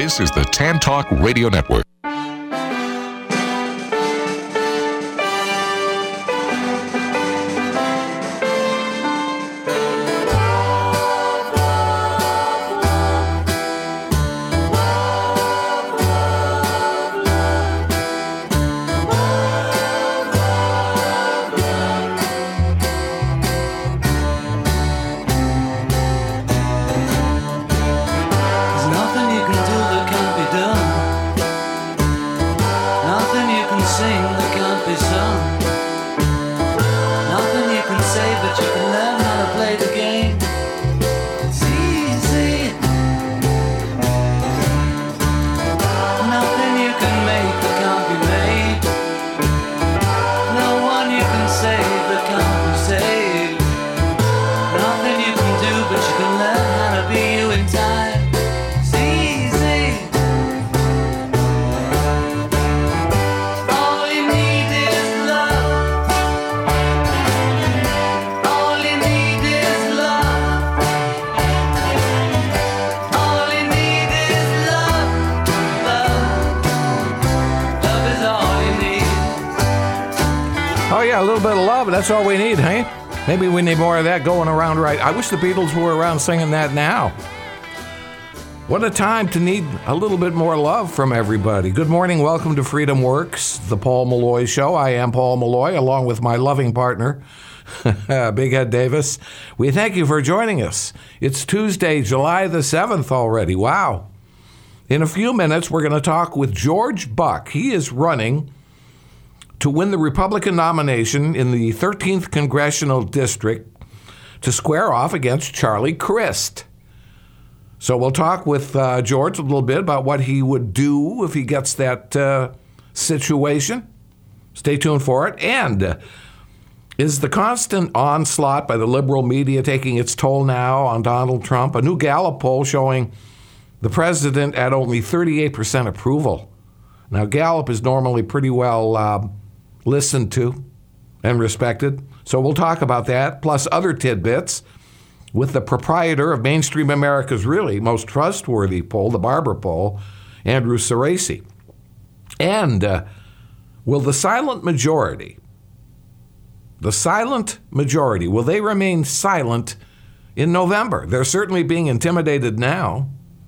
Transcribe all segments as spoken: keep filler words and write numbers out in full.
This is the Tan Talk Radio Network. That's all we need, hey? Maybe we need more of that going around right. I wish the Beatles were around singing that now. What a time to need a little bit more love from everybody. Good morning. Welcome to Freedom Works, the Paul Malloy Show. I am Paul Malloy, along with my loving partner, Big Ed Davis. We thank you for joining us. It's Tuesday, July the seventh already. Wow. In a few minutes, we're going to talk with George Buck. He is running to win the Republican nomination in the thirteenth Congressional District to square off against Charlie Crist. So we'll talk with uh, George a little bit about what he would do if he gets that uh, situation. Stay tuned for it. And uh, is the constant onslaught by the liberal media taking its toll now on Donald Trump? A new Gallup poll showing the president at only thirty-eight percent approval. Now, Gallup is normally pretty well uh, listened to and respected. So we'll talk about that, plus other tidbits with the proprietor of Mainstream America's really most trustworthy poll, the Barber poll, Andrew Cerasi. And uh, will the silent majority, the silent majority, will they remain silent in November? They're certainly being intimidated now.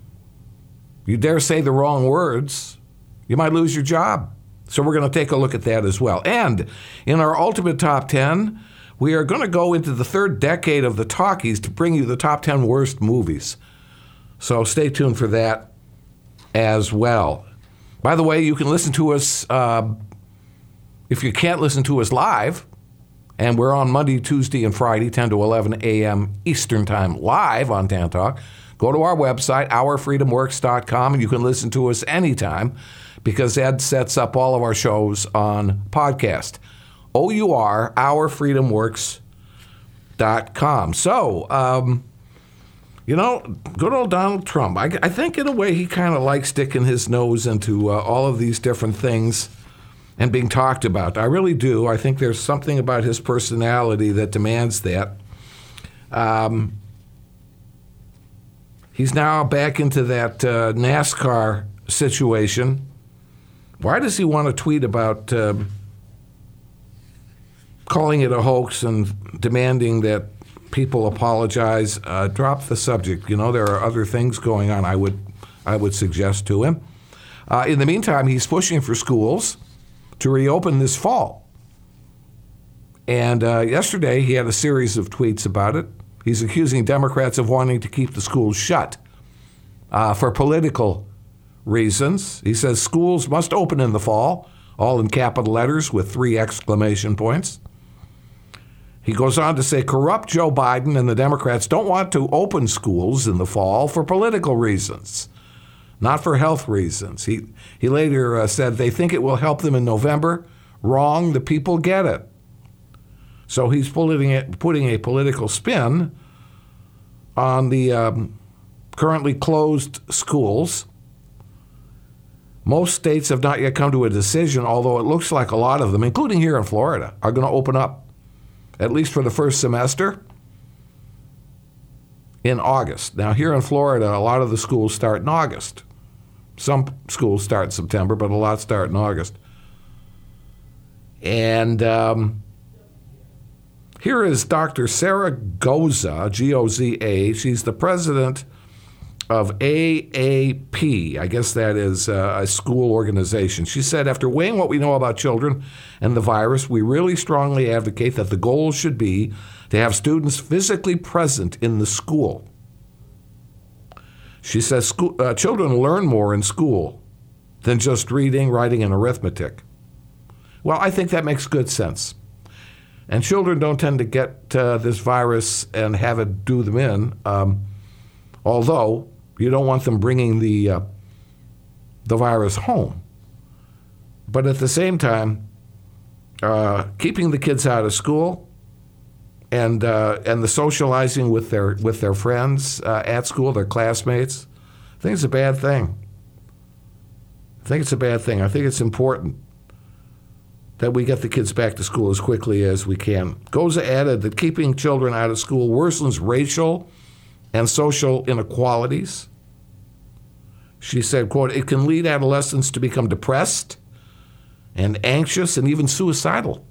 You dare say the wrong words, you might lose your job. So we're going to take a look at that as well. And in our Ultimate Top ten, we are going to go into the third decade of the talkies to bring you the top ten worst movies. So stay tuned for that as well. By the way, you can listen to us, uh, if you can't listen to us live, and we're on Monday, Tuesday, and Friday, ten to eleven a.m. Eastern Time, live on Tan Talk. Go to our website, our freedom works dot com, and you can listen to us anytime, because Ed sets up all of our shows on podcast. O U R, our freedom works dot com. So, um, you know, good old Donald Trump. I, I think in a way he kind of likes sticking his nose into uh, all of these different things and being talked about. I really do. I think there's something about his personality that demands that. Um, he's now back into that uh, NASCAR situation. Why does he want to tweet about uh, calling it a hoax and demanding that people apologize? Uh, drop the subject. You know, there are other things going on, I would I would suggest to him. Uh, in the meantime, he's pushing for schools to reopen this fall. And uh, yesterday, he had a series of tweets about it. He's accusing Democrats of wanting to keep the schools shut uh, for political reasons. He says schools must open in the fall, all in capital letters with three exclamation points. He goes on to say corrupt Joe Biden and the Democrats don't want to open schools in the fall for political reasons, not for health reasons. He he later uh, said they think it will help them in November. Wrong, the people get it. So he's putting it, putting a political spin on the um, currently closed schools. Most states have not yet come to a decision, although it looks like a lot of them, including here in Florida, are going to open up, at least for the first semester, in August. Now, here in Florida, a lot of the schools start in August. Some schools start in September, but a lot start in August. And um, here is Doctor Sarah Goza, G O Z A. She's the president of A A P. I guess that is uh, a school organization. She said, after weighing what we know about children and the virus, we really strongly advocate that the goal should be to have students physically present in the school. She says school, uh, children learn more in school than just reading, writing, and arithmetic. Well, I think that makes good sense. And children don't tend to get uh, this virus and have it do them in, um, although you don't want them bringing the uh, the virus home. But at the same time, uh, keeping the kids out of school and uh, and the socializing with their with their friends uh, at school, their classmates, I think it's a bad thing. I think it's a bad thing. I think it's important that we get the kids back to school as quickly as we can. Goza added that keeping children out of school worsens racial and social inequalities. She said, quote, it can lead adolescents to become depressed and anxious and even suicidal.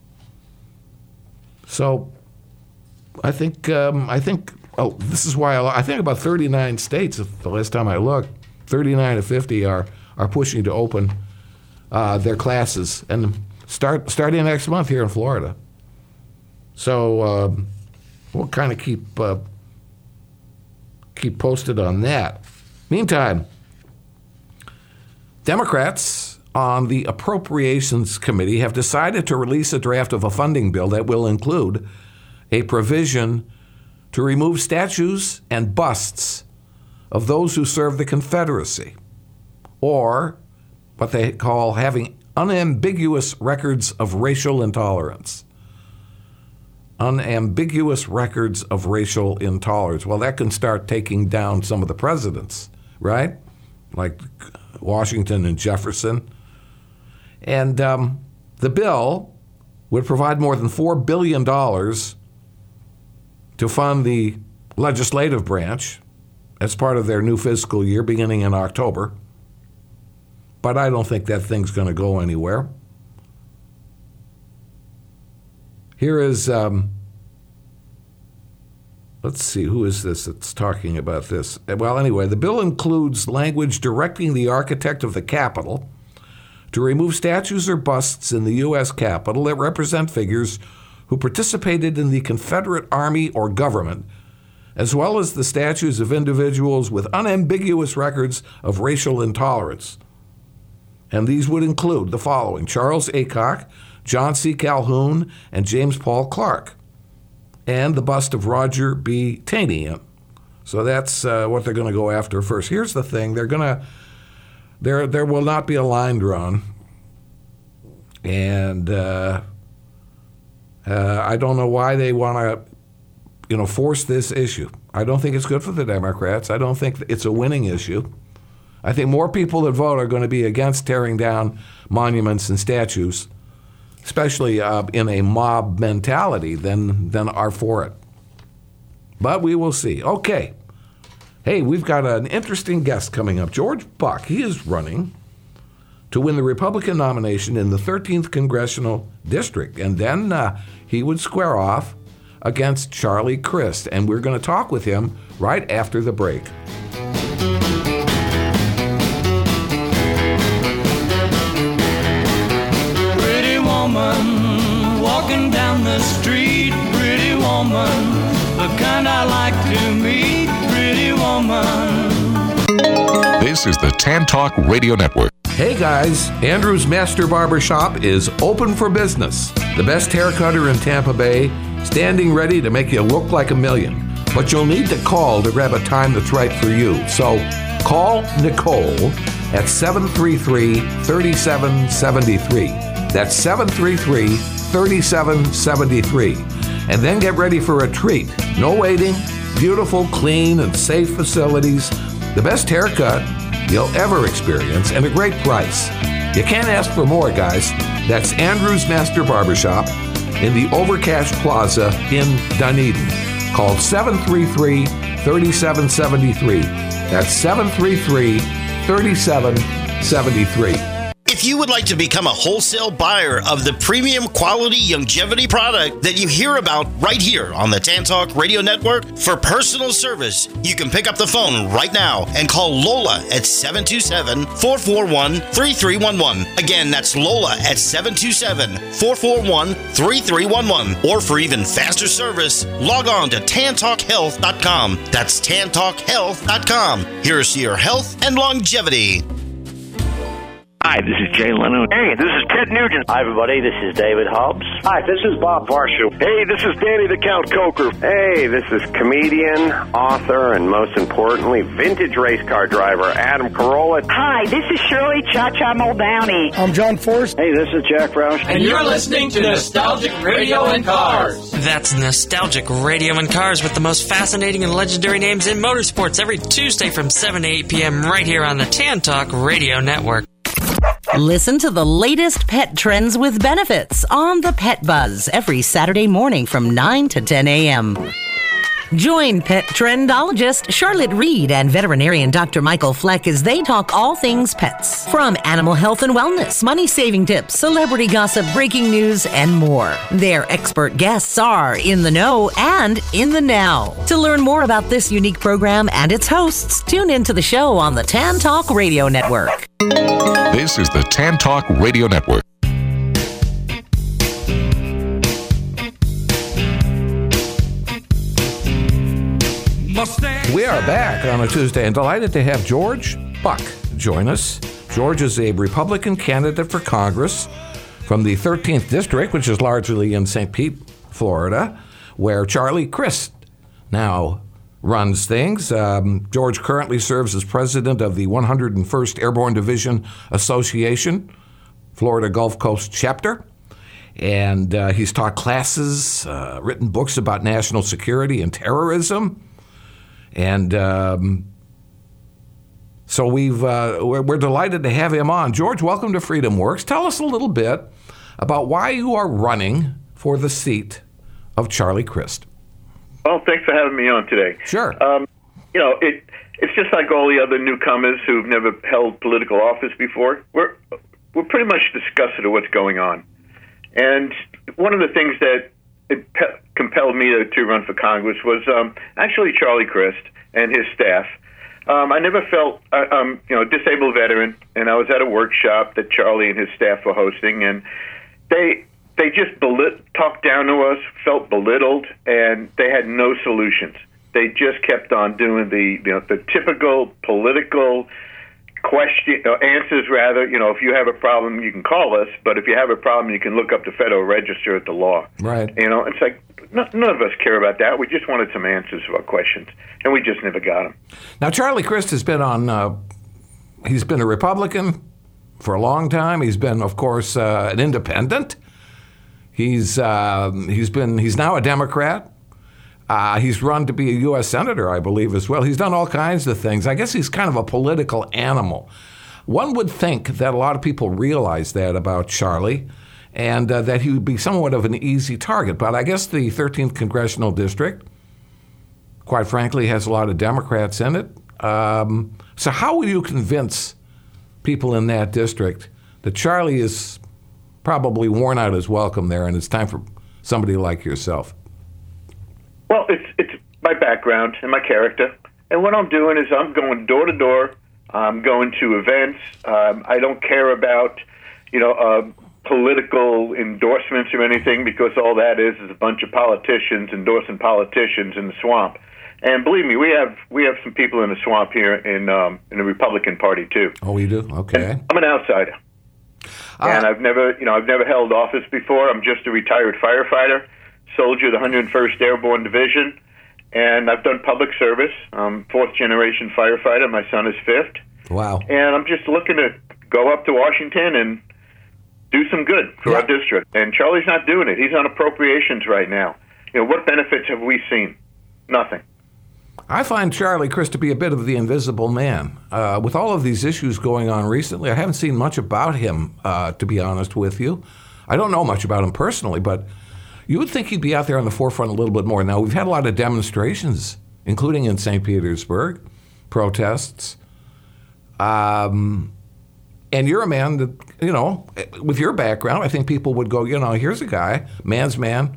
So I think, um, I think, oh, this is why I, I think about thirty-nine states, the last time I looked, thirty-nine to fifty are, are pushing to open uh, their classes and start starting next month here in Florida. So um, we'll kind of keep uh, keep posted on that. Meantime, Democrats on the Appropriations Committee have decided to release a draft of a funding bill that will include a provision to remove statues and busts of those who served the Confederacy, or what they call having unambiguous records of racial intolerance. Unambiguous records of racial intolerance. Well, that can start taking down some of the presidents, right? Like Washington and Jefferson. And um, the bill would provide more than four billion dollars to fund the legislative branch as part of their new fiscal year beginning in October. But I don't think that thing's going to go anywhere. Here is, um, let's see, who is this that's talking about this? Well, anyway, the bill includes language directing the architect of the Capitol to remove statues or busts in the U S Capitol that represent figures who participated in the Confederate Army or government, as well as the statues of individuals with unambiguous records of racial intolerance. And these would include the following: Charles Aycock, John C. Calhoun, and James Paul Clark, and the bust of Roger B. Taney. So that's uh, what they're going to go after first. Here's the thing: they're going to there there will not be a line drawn, and uh, uh, I don't know why they want to, you know, force this issue. I don't think it's good for the Democrats. I don't think it's a winning issue. I think more people that vote are going to be against tearing down monuments and statues, especially uh, in a mob mentality, than, than are for it. But we will see. Okay. Hey, we've got an interesting guest coming up. George Buck. He is running to win the Republican nomination in the thirteenth Congressional District. And then uh, he would square off against Charlie Crist. And we're going to talk with him right after the break. Walking down the street, pretty woman, the kind I like to meet, pretty woman. This is the Tan Talk Radio Network. Hey guys, Andrew's Master Barber Shop is open for business. The best hair cutter in Tampa Bay, standing ready to make you look like a million. But you'll need to call to grab a time that's right for you. So call Nicole at seven three three, three seven seven three. That's seven three three, three seven seven three. And then get ready for a treat. No waiting, beautiful, clean, and safe facilities, the best haircut you'll ever experience, and a great price. You can't ask for more, guys. That's Andrew's Master Barbershop in the Overcash Plaza in Dunedin. Call seven three three, three seven seven three. That's seven three three, thirty-seven seventy-three. If you would like to become a wholesale buyer of the premium quality longevity product that you hear about right here on the Tan Talk Radio Network for personal service, you can pick up the phone right now and call Lola at seven two seven, four four one, three three one one. Again, that's Lola at seven two seven, four four one, three three one one. Or for even faster service, log on to tan talk health dot com. That's tan talk health dot com. Here's to your health and longevity. Hi, this is Jay Leno. Hey, this is Ted Nugent. Hi, everybody. This is David Hobbs. Hi, this is Bob Varsho. Hey, this is Danny the Count Coker. Hey, this is comedian, author, and most importantly, vintage race car driver Adam Carolla. Hi, this is Shirley Cha-Cha Muldowney. I'm John Force. Hey, this is Jack Roush. And you're listening to Nostalgic Radio and Cars. That's Nostalgic Radio and Cars with the most fascinating and legendary names in motorsports every Tuesday from seven to eight p.m. right here on the Tan Talk Radio Network. Listen to the latest pet trends with benefits on the Pet Buzz every Saturday morning from nine to ten a.m. Join pet trendologist Charlotte Reed and veterinarian Doctor Michael Fleck as they talk all things pets. From animal health and wellness, money-saving tips, celebrity gossip, breaking news, and more. Their expert guests are in the know and in the now. To learn more about this unique program and its hosts, tune into the show on the Tan Talk Radio Network. This is the Tan Talk Radio Network. We are back on a Tuesday and delighted to have George Buck join us. George is a Republican candidate for Congress from the thirteenth District, which is largely in Saint Pete, Florida, where Charlie Crist now runs things. Um, George currently serves as president of the one hundred first Airborne Division Association, Florida Gulf Coast chapter. And uh, he's taught classes, uh, written books about national security and terrorism. And um, so we've uh, we're, we're delighted to have him on. George, welcome to Freedom Works. Tell us a little bit about why you are running for the seat of Charlie Crist. Well, thanks for having me on today. Sure. Um, you know, it it's just like all the other newcomers who've never held political office before. We're we're pretty much disgusted at what's going on. And one of the things that it pe- compelled me to, to run for Congress was um, actually Charlie Crist and his staff. Um, I never felt, uh, um, you know, disabled veteran, and I was at a workshop that Charlie and his staff were hosting, and they they just belit- talked down to us, felt belittled, and they had no solutions. They just kept on doing the, you know, the typical political question uh, answers. Rather, you know, if you have a problem, you can call us, but if you have a problem, you can look up the Federal Register at the law. Right. You know, it's like no, none of us care about that. We just wanted some answers to our questions, and we just never got them. Now, Charlie Crist has been on. Uh, he's been a Republican for a long time. He's been, of course, uh, an independent. He's uh, he's been he's now a Democrat. Uh, he's run to be a U S senator, I believe, as well. He's done all kinds of things. I guess he's kind of a political animal. One would think that a lot of people realize that about Charlie, and uh, that he would be somewhat of an easy target. But I guess the thirteenth Congressional District, quite frankly, has a lot of Democrats in it. Um, so how will you convince people in that district that Charlie is probably worn out his welcome there and it's time for somebody like yourself? Well, it's it's my background and my character, and what I'm doing is I'm going door to door. I'm going to events. Um, I don't care about, you know, uh, political endorsements or anything, because all that is is a bunch of politicians endorsing politicians in the swamp. And believe me, we have we have some people in the swamp here in um, in the Republican Party too. Oh, we do? Okay. And I'm an outsider, uh, and I've never, you know, I've never held office before. I'm just a retired firefighter. Soldier of the one hundred first Airborne Division, and I've done public service. I'm fourth generation firefighter. My son is fifth. Wow. And I'm just looking to go up to Washington and do some good for yeah. our district. And Charlie's not doing it. He's on appropriations right now. You know, what benefits have we seen? Nothing. I find Charlie Crist to be a bit of the invisible man. Uh, with all of these issues going on recently, I haven't seen much about him, uh, to be honest with you. I don't know much about him personally, but you would think he'd be out there on the forefront a little bit more. Now, we've had a lot of demonstrations, including in Saint Petersburg, protests. Um, and you're a man that, you know, with your background, I think people would go, you know, here's a guy, man's man,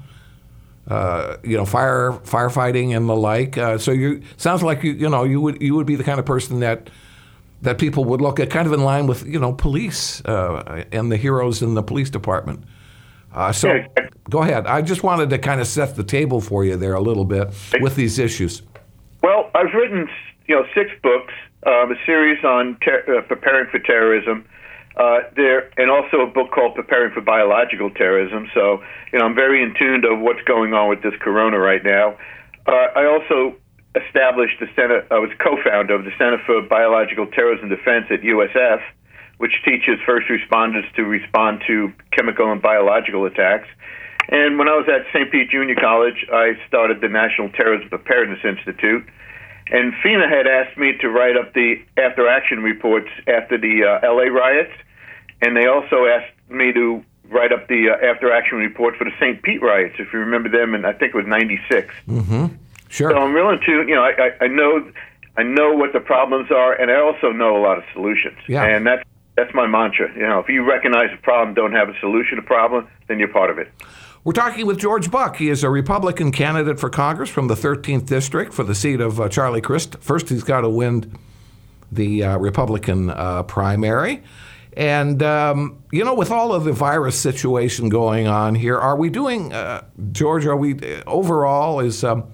uh, you know, fire firefighting and the like. Uh, so you sounds like you, you know, you would you would be the kind of person that that people would look at, kind of in line with, you know, police uh, and the heroes in the police department. Uh, so yeah. Go ahead. I just wanted to kind of set the table for you there a little bit with these issues. Well, I've written, you know, six books, um, a series on ter- uh, preparing for terrorism, uh, there, and also a book called Preparing for Biological Terrorism. So, you know, I'm very in tune of what's going on with this corona right now. Uh, I also established the Center, I was co-founder of the Center for Biological Terrorism Defense at U S F, which teaches first responders to respond to chemical and biological attacks. And when I was at Saint Pete Junior College, I started the National Terrorism Preparedness Institute. And FEMA had asked me to write up the after-action reports after the uh, L A riots. And they also asked me to write up the uh, after-action report for the Saint Pete riots, if you remember them, and I think it was ninety-six. Mm-hmm. Sure. So I'm real in tune. You know, I, I, I know I know what the problems are, and I also know a lot of solutions. Yeah. And that's that's my mantra. You know, if you recognize a problem, don't have a solution to a problem, then you're part of it. We're talking with George Buck. He is a Republican candidate for Congress from the thirteenth District for the seat of uh, Charlie Crist. First, he's got to win the uh, Republican uh, primary. And, um, you know, with all of the virus situation going on here, are we doing, uh, George, are we, uh, overall, is um,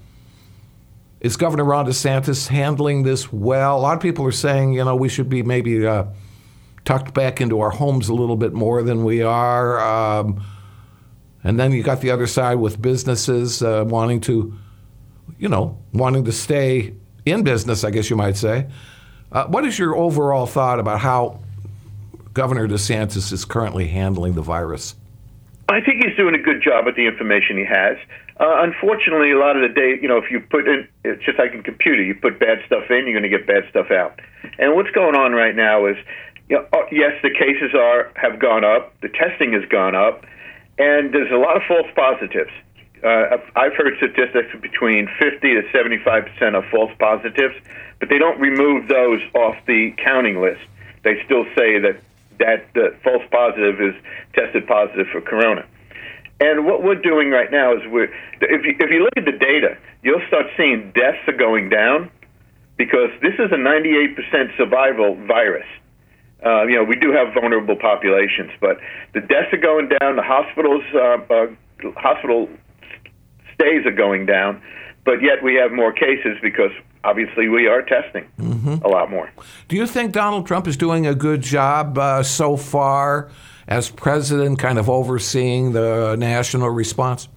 is Governor Ron DeSantis handling this well? A lot of people are saying, you know, we should be maybe uh, tucked back into our homes a little bit more than we are. Um, and then you got the other side with businesses uh, wanting to, you know, wanting to stay in business, I guess you might say. Uh, what is your overall thought about how Governor DeSantis is currently handling the virus? I think he's doing a good job with the information he has. Uh, unfortunately, a lot of the day, you know, if you put in, it's just like a computer, you put bad stuff in, you're going to get bad stuff out. And what's going on right now is, you know, yes, the cases are have gone up, the testing has gone up, and there's a lot of false positives. Uh, I've heard statistics between fifty to seventy-five percent of false positives, but they don't remove those off the counting list. They still say that that the false positive is tested positive for corona. And what we're doing right now is we're, if you, if you look at the data, you'll start seeing deaths are going down because this is a ninety-eight percent survival virus. Uh, you know, we do have vulnerable populations, but the deaths are going down, the hospitals, uh, uh, hospital stays are going down, but yet we have more cases because obviously we are testing mm-hmm. a lot more. Do you think Donald Trump is doing a good job uh, so far as president, kind of overseeing the national response?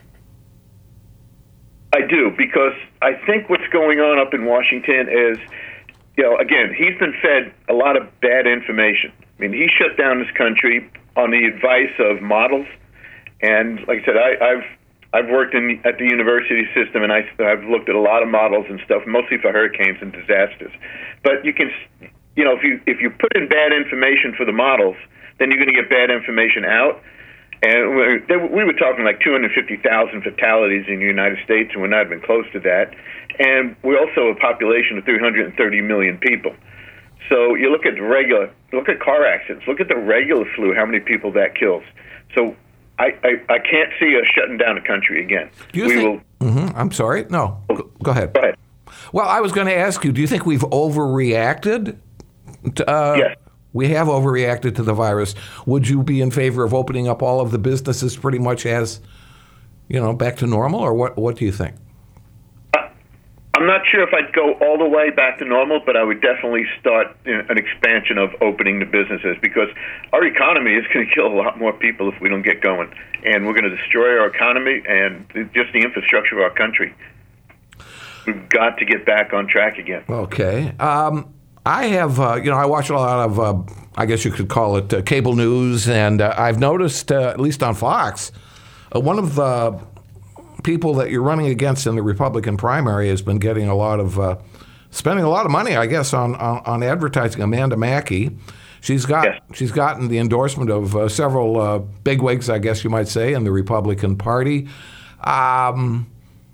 I do, because I think what's going on up in Washington is, you know, again, he's been fed a lot of bad information. I mean, he shut down this country on the advice of models. And like I said, I, I've I've worked in at the university system, and I, I've looked at a lot of models and stuff, mostly for hurricanes and disasters. But you can, you know, if you if you put in bad information for the models, then you're going to get bad information out. And we're, we were talking like two hundred fifty thousand fatalities in the United States, and we're not even close to that. And we're also a population of three hundred thirty million people. So you look at the regular, look at car accidents, look at the regular flu, how many people that kills. So I, I, I can't see us shutting down the country again. Do you we think, will. Mm-hmm, I'm sorry. No, go, go ahead. Go ahead. Well, I was going to ask you, do you think we've overreacted? To, uh, yes. We have overreacted to the virus. Would you be in favor of opening up all of the businesses pretty much as, you know, back to normal, or what? What do you think? Uh, I'm not sure if I'd go all the way back to normal, but I would definitely start, you know, an expansion of opening the businesses, because our economy is going to kill a lot more people if we don't get going, and we're going to destroy our economy and just the infrastructure of our country. We've got to get back on track again. Okay. Um, I have, uh, you know, I watch a lot of, uh, I guess you could call it uh, cable news, and uh, I've noticed, uh, at least on Fox, uh, one of the people that you're running against in the Republican primary has been getting a lot of, uh, spending a lot of money, I guess, on, on, on advertising. Amanda Mackey, she's got, yes. she's gotten the endorsement of uh, several uh, bigwigs, I guess you might say, in the Republican Party. Um,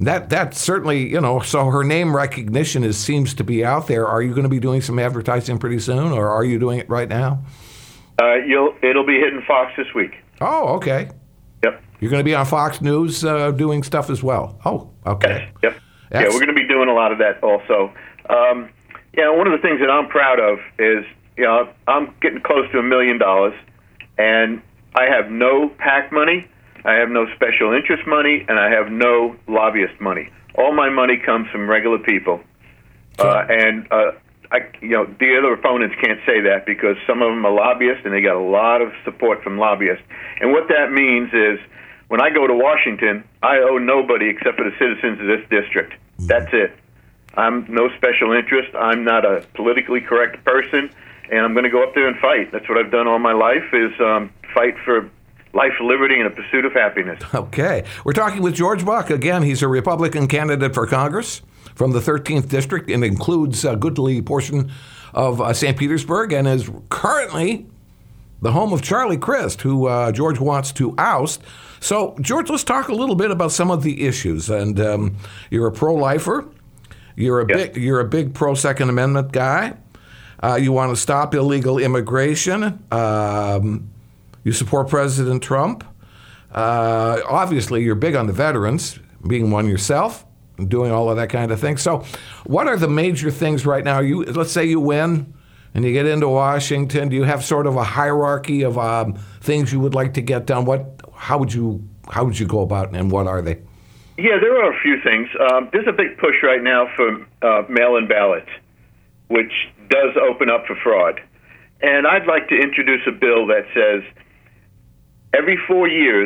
That that certainly, you know, so her name recognition is seems to be out there. Are you going to be doing some advertising pretty soon, or are you doing it right now? Uh, you'll it'll be hitting Fox this week. Oh, okay. Yep. You're going to be on Fox News uh, doing stuff as well. Oh, okay. Yes. Yep. That's... Yeah, we're going to be doing a lot of that also. Um, yeah, one of the things that I'm proud of is, you know, I'm getting close to a million dollars, and I have no PAC money, I have no special interest money, and I have no lobbyist money. All my money comes from regular people, uh, and uh, I, you know, the other opponents can't say that because some of them are lobbyists, and they got a lot of support from lobbyists. And what that means is, when I go to Washington, I owe nobody except for the citizens of this district. That's it. I'm no special interest. I'm not a politically correct person, and I'm going to go up there and fight. That's what I've done all my life, is um, fight for life, liberty, and a pursuit of happiness. Okay. We're talking with George Buck. Again, he's a Republican candidate for Congress from the thirteenth District, and includes a goodly portion of uh, Saint Petersburg, and is currently the home of Charlie Crist, who uh, George wants to oust. So, George, let's talk a little bit about some of the issues. And um, you're a pro-lifer. You're a yes. big, you're a big pro-Second Amendment guy. Uh, you want to stop illegal immigration. Um, you support President Trump. Uh, obviously, you're big on the veterans, being one yourself, and doing all of that kind of thing. So, what are the major things right now? You let's say you win, and you get into Washington. Do you have sort of a hierarchy of um, things you would like to get done? What, how would you, how would you go about, and what are they? Yeah, there are a few things. Um, there's a big push right now for uh, mail-in ballots, which does open up for fraud. And I'd like to introduce a bill that says every four years,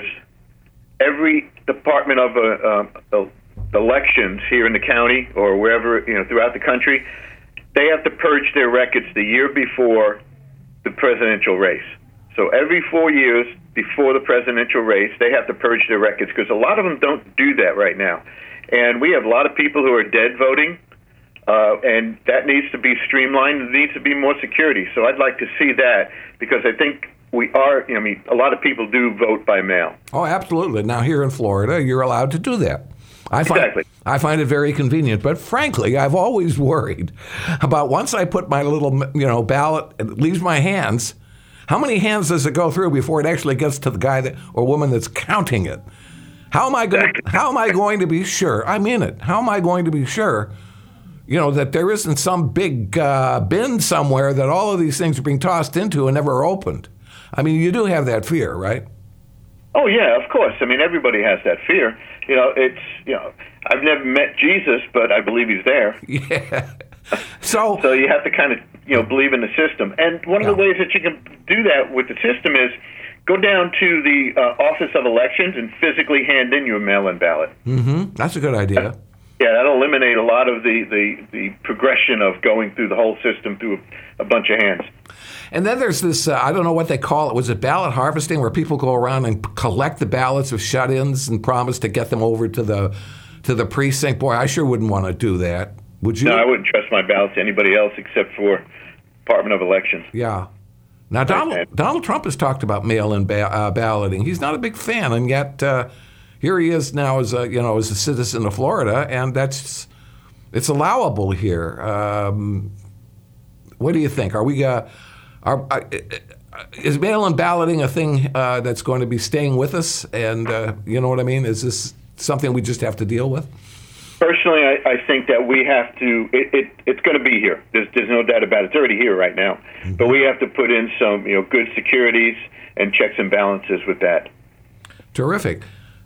every Department of uh, uh, Elections here in the county or wherever, you know, throughout the country, they have to purge their records the year before the presidential race. So every four years before the presidential race, they have to purge their records, because a lot of them don't do that right now. And we have a lot of people who are dead voting, uh, and that needs to be streamlined. There needs to be more security. So I'd like to see that, because I think we are, I mean, a lot of people do vote by mail. Oh, absolutely. Now, here in Florida, you're allowed to do that. I find, exactly. I find it very convenient, but frankly, I've always worried about once I put my little, you know, ballot, it leaves my hands, how many hands does it go through before it actually gets to the guy that, or woman that's counting it? How am I going? Exactly. How am I going to be sure? I'm in it. How am I going to be sure, you know, that there isn't some big uh, bin somewhere that all of these things are being tossed into and never opened? I mean, you do have that fear, right? Oh yeah, of course. I mean, everybody has that fear. You know, it's, you know, I've never met Jesus, but I believe he's there. Yeah. So, so you have to kind of, you know, believe in the system. And one of yeah. the ways that you can do that with the system is go down to the uh, Office of Elections and physically hand in your mail-in ballot. Mm-hmm. That's a good idea. That, yeah, that'll eliminate a lot of the, the, the progression of going through the whole system through a, a bunch of hands. And then there's this, uh, I don't know what they call it, was it ballot harvesting, where people go around and collect the ballots of shut-ins and promise to get them over to the to the precinct? Boy, I sure wouldn't want to do that. Would you? No, I wouldn't trust my ballot to anybody else except for Department of Elections. Yeah. Now, Donald, Donald Trump has talked about mail-in ba- uh, balloting. He's not a big fan, and yet uh, here he is now as a, you know, as a citizen of Florida, and that's it's allowable here. Um, what do you think? Are we? Uh, are, uh, is mail-in balloting a thing uh, that's going to be staying with us? And uh, you know what I mean? Is this something we just have to deal with? Personally, I, I think that we have to, it, it, it's going to be here. There's, there's no doubt about it. It's already here right now. Mm-hmm. But we have to put in some, you know, good securities and checks and balances with that. Terrific.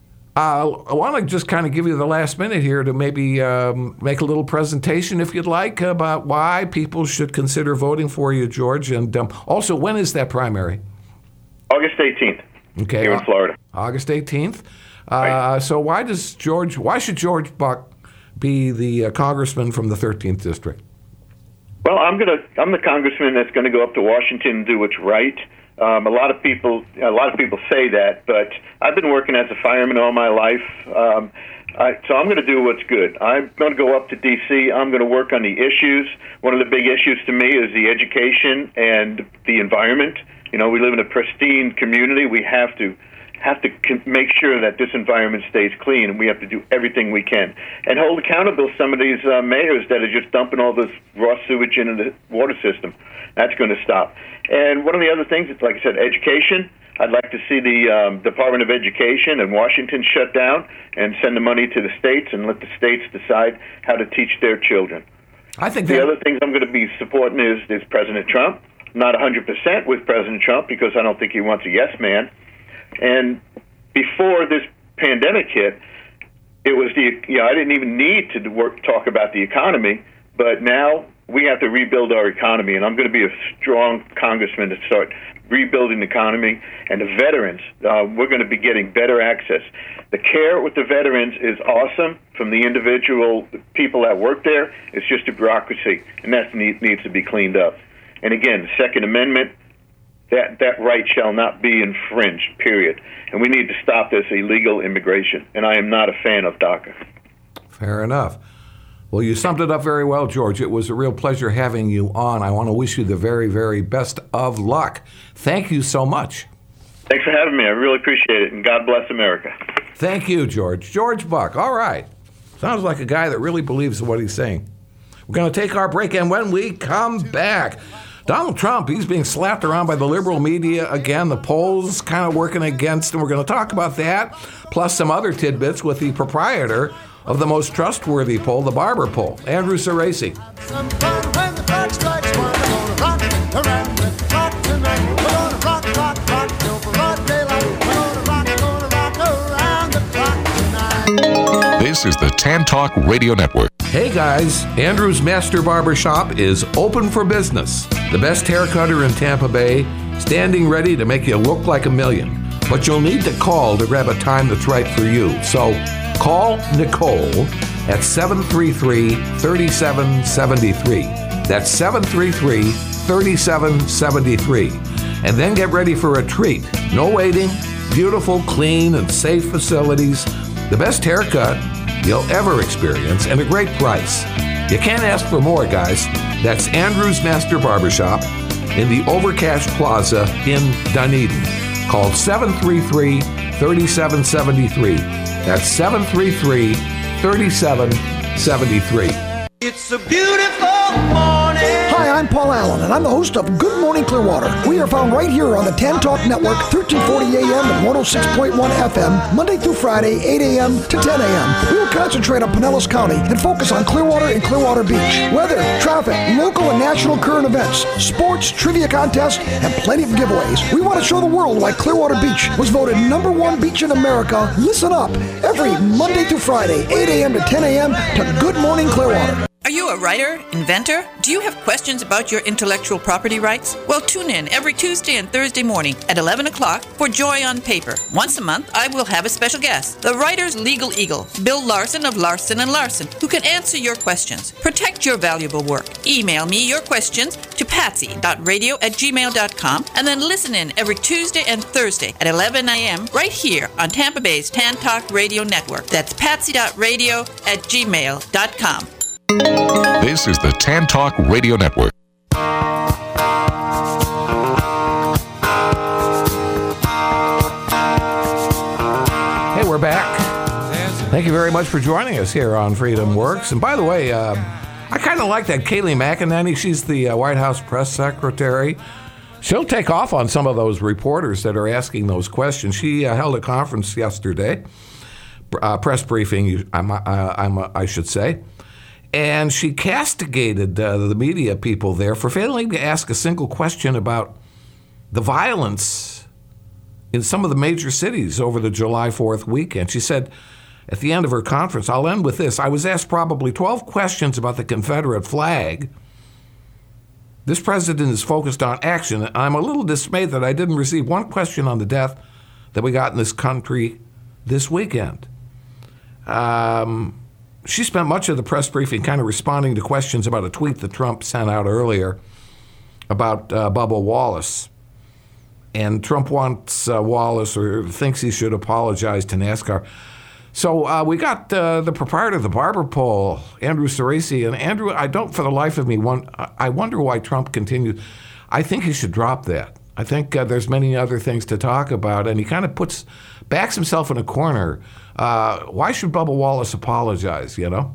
Uh, I want to just kind of give you the last minute here to maybe um, make a little presentation, if you'd like, about why people should consider voting for you, George. And um, also, when is that primary? August eighteenth, okay, here in Florida. August eighteenth. Uh, right. So why does George? Why should George Buck be the uh, congressman from the thirteenth District? Well, I'm gonna. I'm the congressman that's going to go up to Washington and do what's right. Um, a lot of people, a lot of people say that, but I've been working as a fireman all my life, um, I, so I'm going to do what's good. I'm going to go up to D C. I'm going to work on the issues. One of the big issues to me is the education and the environment. You know, we live in a pristine community. We have to have to make sure that this environment stays clean, and we have to do everything we can. And hold accountable some of these uh, mayors that are just dumping all this raw sewage into the water system. That's going to stop. And one of the other things, it's like I said, education. I'd like to see the um, Department of Education in Washington shut down and send the money to the states and let the states decide how to teach their children. I think the that- other things I'm going to be supporting is, is President Trump. I'm not one hundred percent with President Trump because I don't think he wants a yes man. And before this pandemic hit, it was the you know I didn't even need to work, talk about the economy, but now we have to rebuild our economy, and I'm going to be a strong congressman to start rebuilding the economy. And the veterans, uh, we're going to be getting better access. The care with the veterans is awesome from the individual people that work there. It's just a bureaucracy, and that need, needs to be cleaned up. And again, the Second Amendment, that, that right shall not be infringed, period. And we need to stop this illegal immigration, and I am not a fan of DACA. Fair enough. Well, you summed it up very well, George. It was a real pleasure having you on. I want to wish you the very, very best of luck. Thank you so much. Thanks for having me. I really appreciate it, and God bless America. Thank you, George. George Buck. All right. Sounds like a guy that really believes in what he's saying. We're going to take our break, and when we come back, Donald Trump, he's being slapped around by the liberal media again. The polls kind of working against him. We're going to talk about that, plus some other tidbits with the proprietor of the most trustworthy poll, the Barber poll, Andrew Cerasi. This is the Tan Talk Radio Network. Hey guys, Andrew's Master Barber Shop is open for business. The best haircutter in Tampa Bay, standing ready to make you look like a million. But you'll need to call to grab a time that's right for you. So call Nicole at seven three three, three seven seven three. That's seven three three, three seven seven three. And then get ready for a treat. No waiting, beautiful, clean, and safe facilities. The best haircut you'll ever experience, and a great price. You can't ask for more, guys. That's Andrew's Master Barbershop in the Overcash Plaza in Dunedin. Call seven three three, three seven seven three. That's seven three three, three seven seven three. It's a beautiful morning. Hi, I'm Paul Allen, and I'm the host of Good Morning Clearwater. We are found right here on the Tan Talk Network, thirteen forty A M and one oh six point one F M, Monday through Friday, eight A M to ten A M. We will concentrate on Pinellas County and focus on Clearwater and Clearwater Beach. Weather, traffic, local and national current events, sports, trivia contests, and plenty of giveaways. We want to show the world why Clearwater Beach was voted number one beach in America. Listen up every Monday through Friday, eight A M to ten A M to Good Morning Clearwater. Are you a writer, inventor? Do you have questions about your intellectual property rights? Well, tune in every Tuesday and Thursday morning at eleven o'clock for Joy on Paper. Once a month, I will have a special guest, the writer's legal eagle, Bill Larson of Larson and Larson, who can answer your questions. Protect your valuable work. Email me your questions to patsy dot radio at gmail dot com and then listen in every Tuesday and Thursday at eleven A M right here on Tampa Bay's Tan Talk Radio Network. That's patsy dot radio at gmail dot com. This is the Tan Talk Radio Network. Hey, we're back. Thank you very much for joining us here on Freedom Works. And by the way, uh, I kind of like that Kayleigh McEnany. She's the uh, White House press secretary. She'll take off on some of those reporters that are asking those questions. She uh, held a conference yesterday, uh, press briefing, I'm, uh, I'm, uh, I should say. And she castigated uh, the media people there for failing to ask a single question about the violence in some of the major cities over the July fourth weekend. She said at the end of her conference, I'll end with this, I was asked probably twelve questions about the Confederate flag. This president is focused on action. I'm a little dismayed that I didn't receive one question on the death that we got in this country this weekend. Um... She spent much of the press briefing kind of responding to questions about a tweet that Trump sent out earlier about uh, Bubba Wallace. And Trump wants uh, Wallace or thinks he should apologize to NASCAR. So uh, we got uh, the proprietor of the Barber poll, Andrew Cerasi. And Andrew, I don't for the life of me, want, I wonder why Trump continues. I think he should drop that. I think uh, there's many other things to talk about, and he kind of puts backs himself in a corner. Uh, why should Bubba Wallace apologize? You know?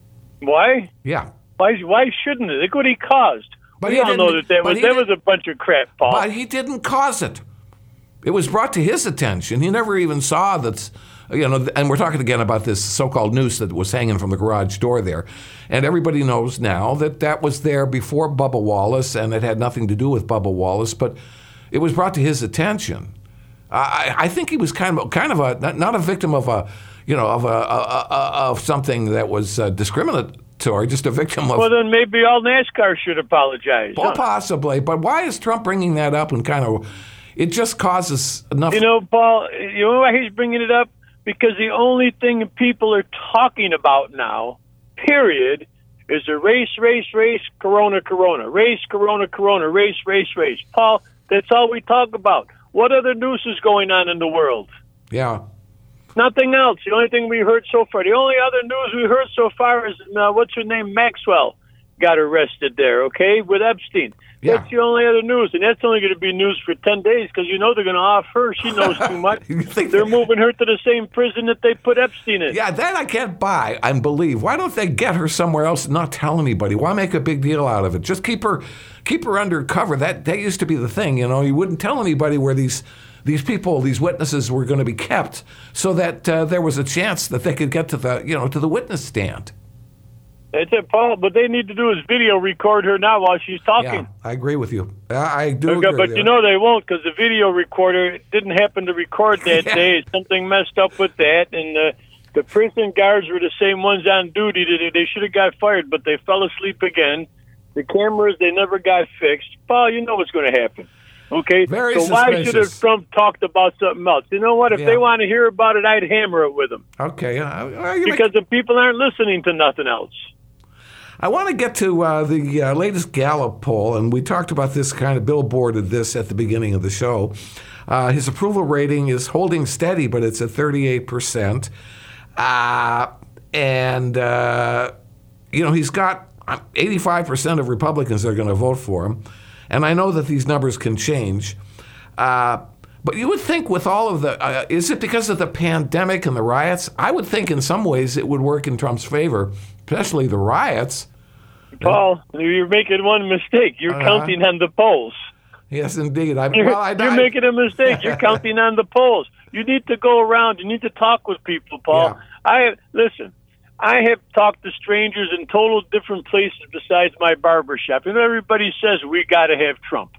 Why? Yeah. Why? Why shouldn't it? Look what he caused. But we he all know that that was that was a bunch of crap, Paul. But he didn't cause it. It was brought to his attention. He never even saw that. You know, and we're talking again about this so-called noose that was hanging from the garage door there. And everybody knows now that that was there before Bubba Wallace, and it had nothing to do with Bubba Wallace, but it was brought to his attention. I, I think he was kind of kind of a not a victim of a, you know, of a, a, a of something that was uh, discriminatory, just a victim of. Well, then maybe all NASCAR should apologize. Well, huh? possibly, but why is Trump bringing that up and kind of? It just causes enough. You know, Paul. You know why he's bringing it up? Because the only thing people are talking about now, period, is a race, race, race, corona, corona, race, corona, corona, race, race, race. Paul, that's all we talk about. What other news is going on in the world? Yeah. Nothing else. The only thing we heard so far, the only other news we heard so far is, uh, what's her name, Maxwell got arrested there, okay, with Epstein. Yeah. That's the only other news, and that's only going to be news for ten days because you know they're going to off her. She knows too much. They're moving her to the same prison that they put Epstein in. Yeah, that I can't buy and believe. Why don't they get her somewhere else and not tell anybody? Why make a big deal out of it? Just keep her keep her undercover. That that used to be the thing, you know. You wouldn't tell anybody where these these people, these witnesses were going to be kept so that uh, there was a chance that they could get to the, you know, to the witness stand. That's it, Paul. What they need to do is video record her now while she's talking. Yeah, I agree with you. I, I do okay, agree But with you know they won't because the video recorder didn't happen to record that Yeah. day. Something messed up with that, and uh, the prison guards were the same ones on duty. They, they should have got fired, but they fell asleep again. The cameras, they never got fixed. Paul, you know what's going to happen. Okay? Very so why should have suspicious. Trump talked about something else? You know what? If Yeah. they want to hear about it, I'd hammer it with them. Okay. Uh, uh, you Because the people aren't listening to nothing else. I want to get to uh, the uh, latest Gallup poll, and we talked about this, kind of billboarded this at the beginning of the show. Uh, his approval rating is holding steady, but it's at thirty-eight percent. Uh, and, uh, you know, he's got eighty-five percent of Republicans that are going to vote for him. And I know that these numbers can change. Uh, but you would think with all of the, uh, is it because of the pandemic and the riots? I would think in some ways it would work in Trump's favor, especially the riots. Paul, you're making one mistake. You're Uh-huh. counting on the polls. Yes, indeed. I, You're, well, I, you're I, making a mistake. You're counting on the polls. You need to go around. You need to talk with people, Paul. Yeah. I listen. I have talked to strangers in total different places besides my barber shop, and everybody says we got to have Trump.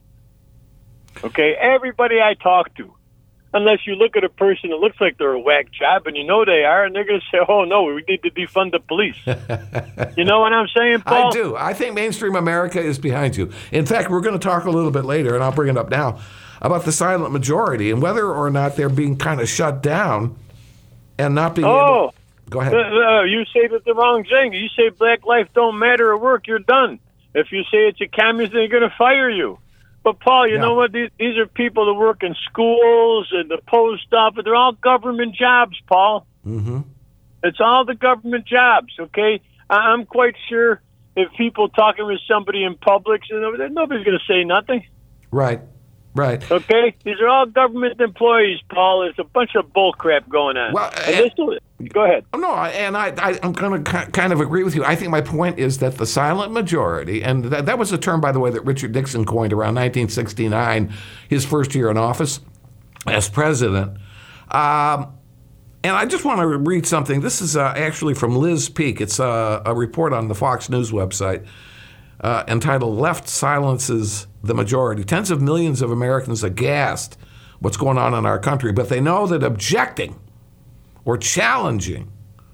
Okay, everybody I talk to, unless you look at a person that looks like they're a whack job, and you know they are, and they're going to say, "Oh no, we need to defund the police." You know what I'm saying, Paul? I do. I think mainstream America is behind you. In fact, we're going to talk a little bit later, and I'll bring it up now, about the silent majority and whether or not they're being kind of shut down and not being Oh, able. Go ahead. Uh, uh, you say that the wrong thing. You say black life don't matter at work, you're done. If you say it's a communist, they're going to fire you. But, Paul, you Yeah. know what? These, these are people that work in schools and the post office. They're all government jobs, Paul. Mm-hmm. It's all the government jobs, okay? I, I'm quite sure if people talking with somebody in public, you know, nobody's going to say nothing. Right. Right. Okay? These are all government employees, Paul. There's a bunch of bull crap going on. Well, And this will- go ahead. No, and I, I, I'm going to kind of agree with you. I think my point is that the silent majority, and that, that was a term, by the way, that Richard Nixon coined around nineteen sixty-nine, his first year in office as president. Um, and I just want to read something. This is uh, actually from Liz Peek. It's uh, a report on the Fox News website uh, entitled "Left Silences the Majority." Tens of millions of Americans aghast what's going on in our country, but they know that objecting or challenging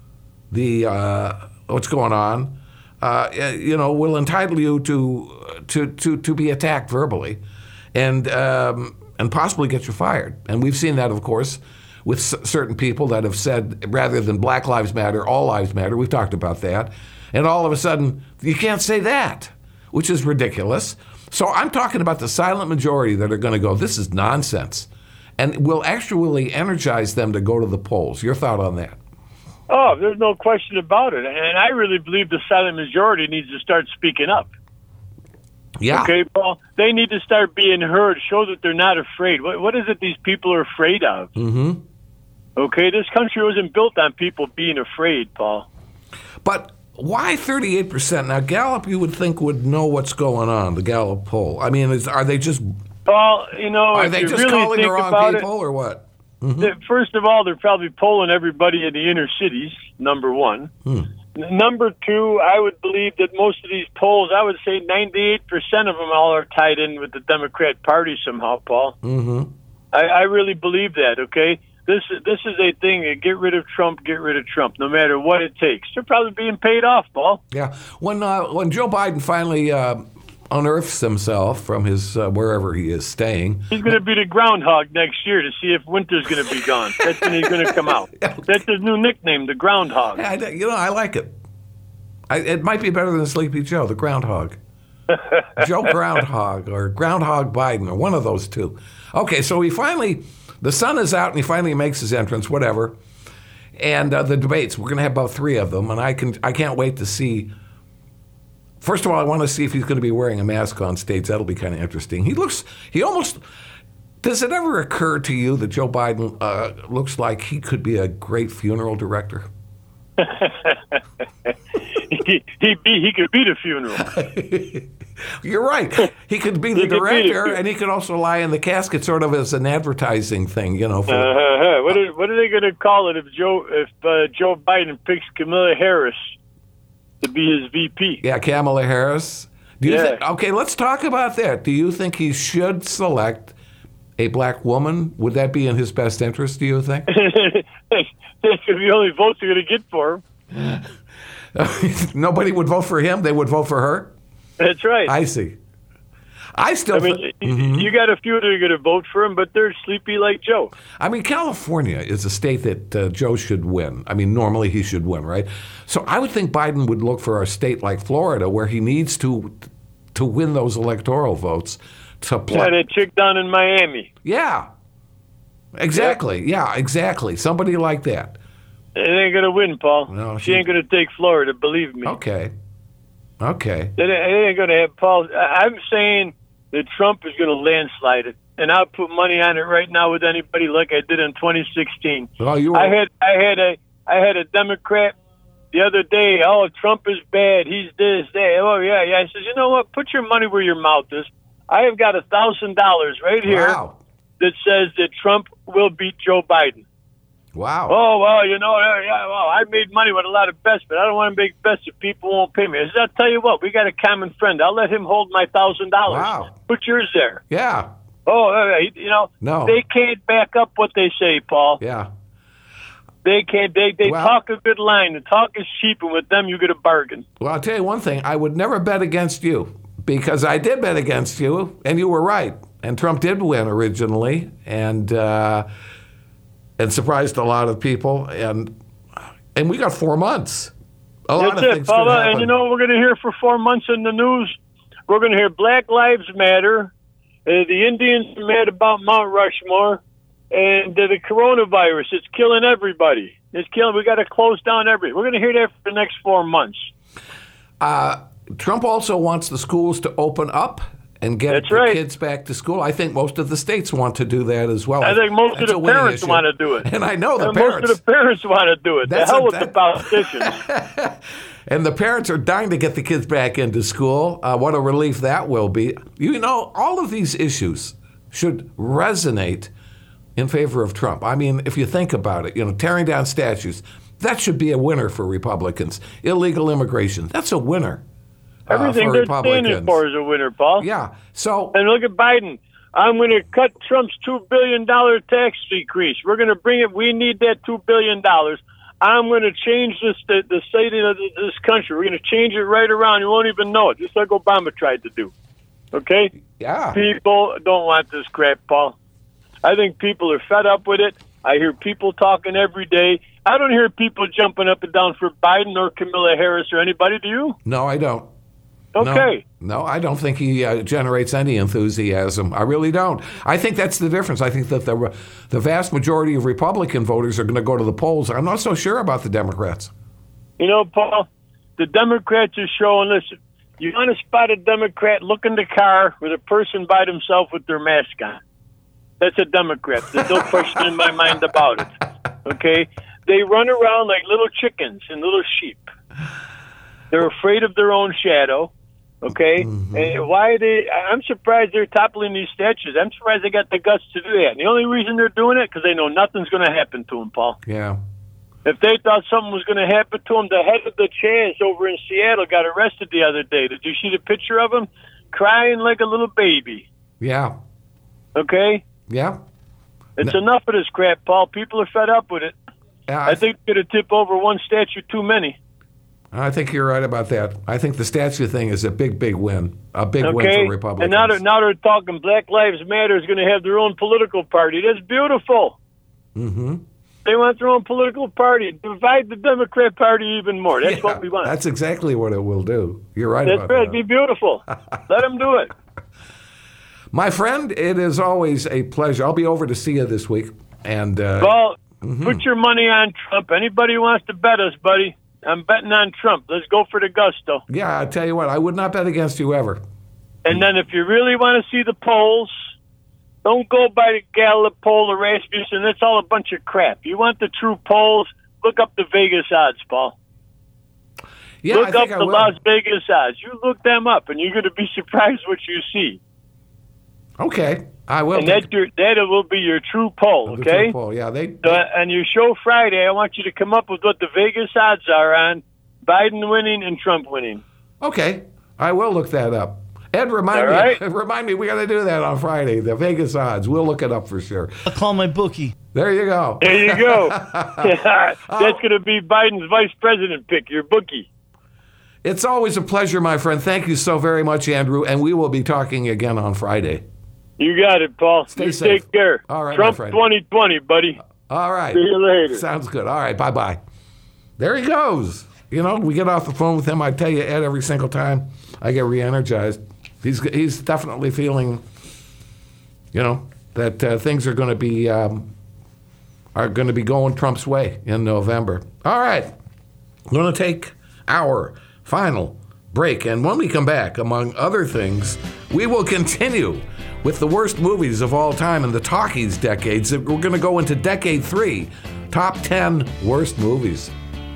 the uh, what's going on, uh, you know, will entitle you to to to to be attacked verbally, and um, and possibly get you fired. And we've seen that, of course, with c- certain people that have said rather than Black Lives Matter, all lives matter. We've talked about that, and all of a sudden you can't say that, which is ridiculous. So I'm talking about the silent majority that are going to go, this is nonsense, and will actually energize them to go to the polls. Your thought on that? Oh, there's no question about it. And I really believe the silent majority needs to start speaking up. Yeah. Okay, Paul? They need to start being heard, show that they're not afraid. What, what is it these people are afraid of? Mm-hmm. Okay, this country wasn't built on people being afraid, Paul. But why thirty-eight percent? Now, Gallup, you would think, would know what's going on, the Gallup poll. I mean, is, are they just... Paul, you know, Are if they you just really calling think the wrong about people, it, or what? Mm-hmm. that- First of all, they're probably polling everybody in the inner cities, number one. Hmm. N- Number two, I would believe that most of these polls, I would say ninety-eight percent of them all are tied in with the Democrat Party somehow, Paul. Mm-hmm. I, I really believe that, okay? This is, this is a thing, uh, get rid of Trump, get rid of Trump, no matter what it takes. They're probably being paid off, Paul. Yeah. When uh, when Joe Biden finally uh, unearths himself from his uh, wherever he is staying, He's going to be the groundhog next year to see if winter's going to be gone. That's when he's going to come out. That's his new nickname, the groundhog. I, you know, I like it. I, it might be better than Sleepy Joe, the groundhog. Joe Groundhog or Groundhog Biden or one of those two. Okay, so he finally, the sun is out and he finally makes his entrance, whatever. And uh, the debates, we're going to have about three of them, and I can I can't wait to see. First of all, I want to see if he's going to be wearing a mask on stage. That'll be kind of interesting. He looks, he almost, does it ever occur to you that Joe Biden uh, looks like he could be a great funeral director? he, he, be, he could be the funeral. You're right. He could be the He could be the director, fu- and he could also lie in the casket, sort of as an advertising thing, you know. For, Uh-huh. What are, what are they going to call it if Joe if uh, Joe Biden picks Kamala Harris to be his V P? yeah, Kamala Harris. Do you Yeah. think? Okay, let's talk about that. Do you think he should select a black woman? Would that be in his best interest? Do you think? That's the only votes they're going to get for him. Nobody would vote for him. They would vote for her. That's right. I see. I still. I mean, thi- y- Mhm. you got a few that are going to vote for him, but they're sleepy like Joe. I mean, California is a state that uh, Joe should win. I mean, normally he should win, right? So I would think Biden would look for a state like Florida where he needs to to win those electoral votes to play. Yeah, that chick down in Miami. Yeah, exactly. Yeah, exactly. Somebody like that. It ain't going to win, Paul. No, she she- ain't going to take Florida, believe me. Okay. Okay. It ain't, it ain't going to have Paul. I- I'm saying that Trump is going to landslide it, and I'll put money on it right now with anybody, like I did in twenty sixteen. Well, you were. I had I had a I had a Democrat the other day. Oh, Trump is bad. He's this, that. Oh, yeah, yeah. I says, you know what? Put your money where your mouth is. I have got a thousand dollars right here Wow. that says that Trump will beat Joe Biden. Wow. Oh, well, you know, yeah, yeah, well, I made money with a lot of bets, but I don't want to make bets if people won't pay me. I said, I'll tell you what, we got a common friend. I'll let him hold my thousand dollars. Wow. Put yours there. Yeah. Oh, all right. You know, No. they can't back up what they say, Paul. Yeah. They can't. They, they Well- talk a good line. The talk is cheap, and with them, you get a bargain. Well, I'll tell you one thing. I would never bet against you because I did bet against you, and you were right. And Trump did win originally, and uh, and surprised a lot of people. And and we got four months. A lot That's of it, things could Paula. happen. And you know what we're going to hear for four months in the news? We're going to hear Black Lives Matter. Uh, the Indians are mad about Mount Rushmore. And uh, the coronavirus, it's killing everybody. It's killing. We got to close down every. We're going to hear that for the next four months. Uh, Trump also wants the schools to open up and get That's the right. kids back to school. I think most of the states want to do that as well. I think most That's of a the winning parents issue. want to do it. And I know the And parents. Most of the parents want to do it. That's the hell a- with that- the politicians. And the parents are dying to get the kids back into school. Uh, what a relief that will be. You know, all of these issues should resonate in favor of Trump. I mean, if you think about it, you know, tearing down statues, that should be a winner for Republicans. Illegal immigration, that's a winner. uh, Everything for they're Republicans. standing for is a winner, Paul. Yeah. So And look at Biden. I'm going to cut Trump's two billion dollars tax decrease. We're going to bring it. We need that two billion dollars. I'm going to change this, the, the state of this country. We're going to change it right around. You won't even know it, just like Obama tried to do. Okay? Yeah. People don't want this crap, Paul. I think people are fed up with it. I hear people talking every day. I don't hear people jumping up and down for Biden or Kamala Harris or anybody. Do you? No, I don't. Okay. No, no, I don't think he uh, generates any enthusiasm. I really don't. I think that's the difference. I think that the the vast majority of Republican voters are going to go to the polls. I'm not so sure about the Democrats. You know, Paul, the Democrats are showing, listen, You want to spot a Democrat, look in the car with a person by themselves with their mask on. That's a Democrat. There's no question in my mind about it. Okay? They run around like little chickens and little sheep. They're afraid of their own shadow. Okay? Mm-hmm. And why they? I'm surprised they're toppling these statues. I'm surprised they got the guts to do that. And the only reason they're doing it because they know nothing's going to happen to them, Paul. Yeah. If they thought something was going to happen to him, the head of the Chaz over in Seattle got arrested the other day. Did you see the picture of him? Crying like a little baby. Yeah. Okay? Yeah. It's no. enough of this crap, Paul. People are fed up with it. Yeah, I, I think they're going to tip over one statue too many. I think you're right about that. I think the statue thing is a big, big win. A big okay? win for Republicans. And now they're, now they're talking Black Lives Matter is going to have their own political party. That's beautiful. Mm-hmm. They want their own political party. Divide the Democrat Party even more. That's yeah, what we want. That's exactly what it will do. You're right That's about right. that. It'd be beautiful. Let them do it. My friend, it is always a pleasure. I'll be over to see you this week. And uh, Well, mm-hmm. put your money on Trump. Anybody who wants to bet us, buddy, I'm betting on Trump. Let's go for the gusto. Yeah, I tell you what, I would not bet against you ever. And then if you really want to see the polls, don't go by the Gallup poll or Rasmussen. That's all a bunch of crap. You want the true polls, look up the Vegas odds, Paul. Yeah, look I think up I the will. Las Vegas odds. You look them up, and you're going to be surprised what you see. Okay, I will. And that, your, that will be your true poll, The okay? true poll, yeah, they, So, and your show Friday, I want you to come up with what the Vegas odds are on Biden winning and Trump winning. Okay, I will look that up. Ed, remind All me. right. Remind me. We got to do that on Friday. The Vegas odds. We'll look it up for sure. I'll call my bookie. There you go. There you go. That's going to be Biden's vice president pick. Your bookie. It's always a pleasure, my friend. Thank you so very much, Andrew. And we will be talking again on Friday. You got it, Paul. Stay you safe. Take care. All right, Trump my friend. twenty twenty, buddy. All right. See you later. Sounds good. All right. Bye bye. There he goes. You know, we get off the phone with him. I tell you, Ed, every single time I get re-energized. He's he's definitely feeling, you know, that uh, things are going to be um, are going to be going Trump's way in November. All right, we're going to take our final break, and when we come back, among other things, we will continue with the worst movies of all time in the talkies decades. We're going to go into decade three, top ten worst movies.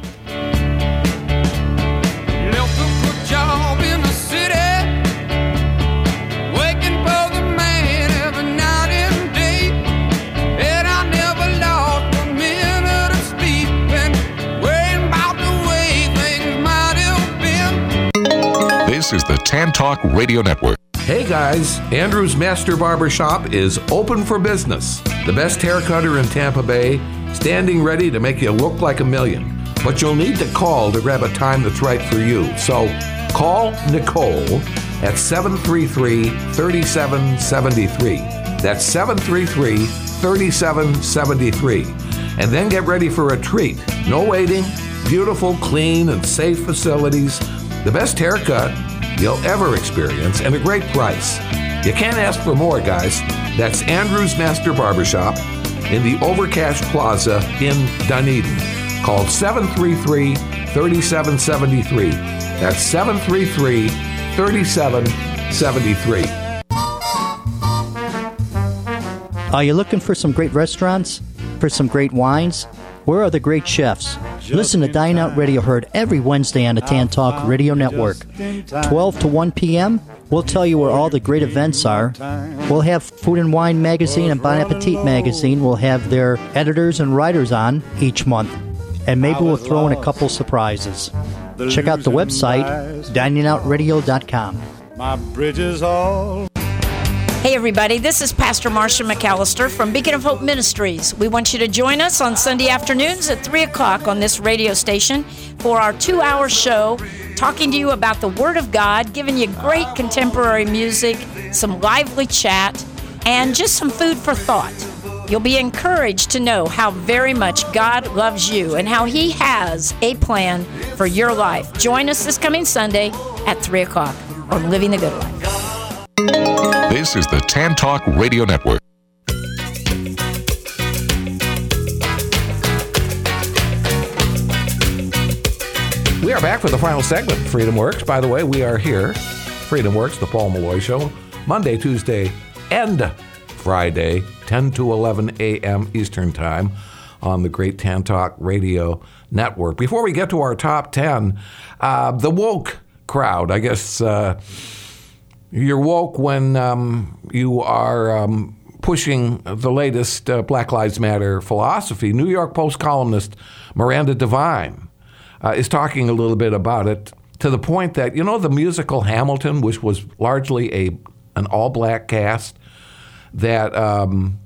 This is the Tan Talk Radio Network. Hey guys, Andrew's Master Barber Shop is open for business. The best hair cutter in Tampa Bay, standing ready to make you look like a million. But you'll need to call to grab a time that's right for you. So call Nicole at seven three three, three seven seven three. That's seven three three, three seven seven three. And then get ready for a treat. No waiting, beautiful, clean, and safe facilities. The best haircut you'll ever experience, and a great price. You can't ask for more, guys. That's Andrew's Master Barbershop in the Overcash Plaza in Dunedin. Call seven three three, three seven seven three. That's seven three three, three seven seven three. Are you looking for some great restaurants? For some great wines? Where are the great chefs? Listen to Dine Out Radio, heard every Wednesday on the Tan Talk Radio Network. twelve to one p.m., we'll tell you where all the great events are. We'll have Food and Wine Magazine and Bon Appetit Magazine. We'll have their editors and writers on each month. And maybe we'll throw in a couple surprises. Check out the website, dining out radio dot com. My bridges all... Hey everybody, this is Pastor Marcia McAllister from Beacon of Hope Ministries. We want you to join us on Sunday afternoons at three o'clock on this radio station for our two-hour show, talking to you about the Word of God, giving you great contemporary music, some lively chat, and just some food for thought. You'll be encouraged to know how very much God loves you and how He has a plan for your life. Join us this coming Sunday at three o'clock on Living the Good Life. This is the Tan Talk Radio Network. We are back for the final segment of Freedom Works. By the way, we are here, Freedom Works, the Paul Malloy Show, Monday, Tuesday, and Friday, ten to eleven a.m. Eastern Time on the Great Tan Talk Radio Network. Before we get to our top ten, uh, the woke crowd, I guess uh, you're woke when um, you are um, pushing the latest uh, Black Lives Matter philosophy. New York Post columnist Miranda Devine uh, is talking a little bit about it, to the point that, you know, the musical Hamilton, which was largely a an all-black cast that um,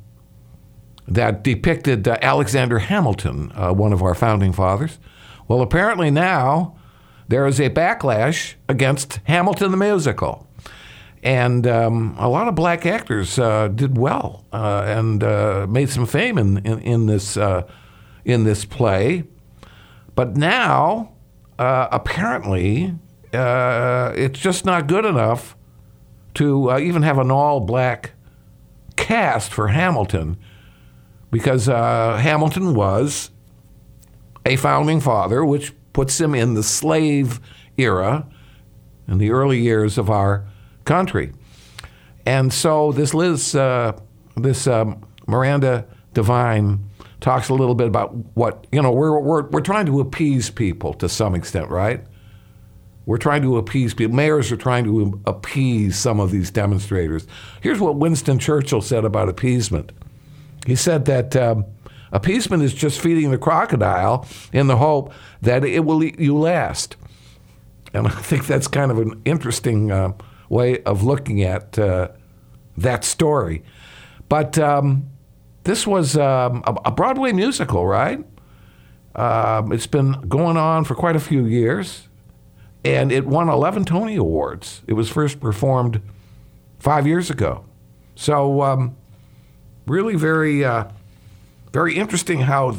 that depicted uh, Alexander Hamilton, uh, one of our founding fathers. Well, apparently now there is a backlash against Hamilton the musical. And um, a lot of black actors uh, did well uh, and uh, made some fame in, in, in this uh, in this play. But now, uh, apparently, uh, it's just not good enough to uh, even have an all-black cast for Hamilton, because uh, Hamilton was a founding father, which puts him in the slave era in the early years of our country. And so this Liz, uh, this um, Miranda Devine talks a little bit about what, you know, we're, we're, we're trying to appease people to some extent, right? We're trying to appease people. Mayors are trying to appease some of these demonstrators. Here's what Winston Churchill said about appeasement. He said that um, appeasement is just feeding the crocodile in the hope that it will eat you last. And I think that's kind of an interesting uh, way of looking at uh, that story. But um, this was um, a, a Broadway musical, right? Um, it's been going on for quite a few years. And it won eleven Tony Awards. It was first performed five years ago. So um, really very, uh, very interesting how,